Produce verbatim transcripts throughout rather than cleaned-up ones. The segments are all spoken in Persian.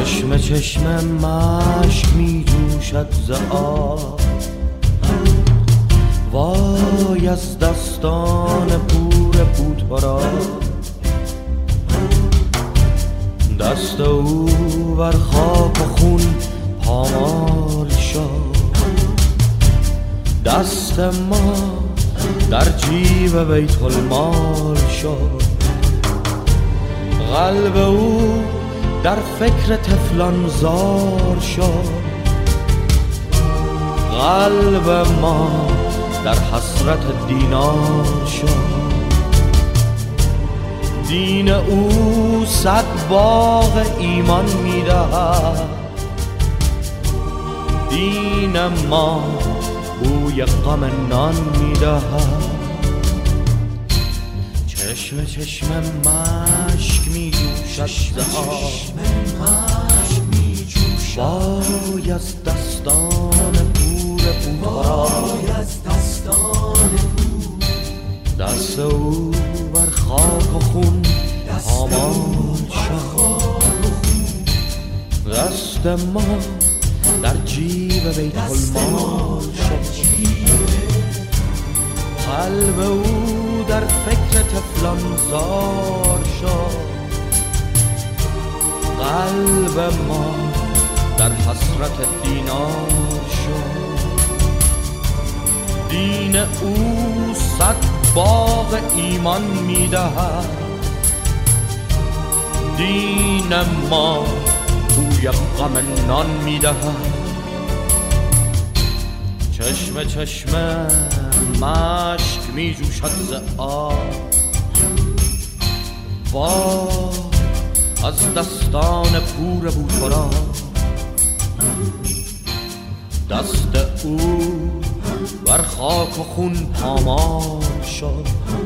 چشم چشم مشک می جوشد ز آب، وای از دستان پور بوتورا. دست او بر خاک و خون پامال شد، دست ما در جیب بیت المال شد. قلب او در فکر طفلان زار شد، قلب ما در حسرت دینار شد. دین او صد باغ ایمان می‌دهد، دین ما بوی غم نان می‌دهد. چشم چشم مشک می جوشد ز آب، وای از دستان پور بوتورا. دست او بر خاک و خون پامال شد، دست ما در جیب بیت المال شد. قلب او در فکر طفلان زار شد، قلب ما در حسرت دینار شد. دین او صد باغ ایمان می‌دهد، دین ما بوی غم نان می‌دهد. چشم چشم مشک می جوشد ز آب، وای از دستان پور بوتورا. دست او بر خاک و خون پامال شد،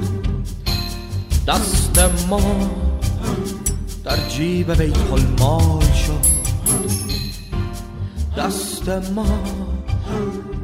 دست ما در جیب بیت المال شد. دست ما